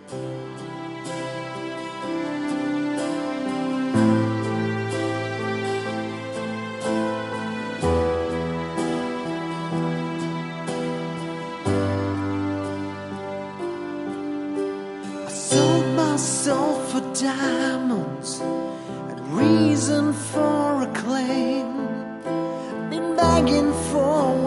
I sold my soul for diamonds and reason for acclaim. Been begging for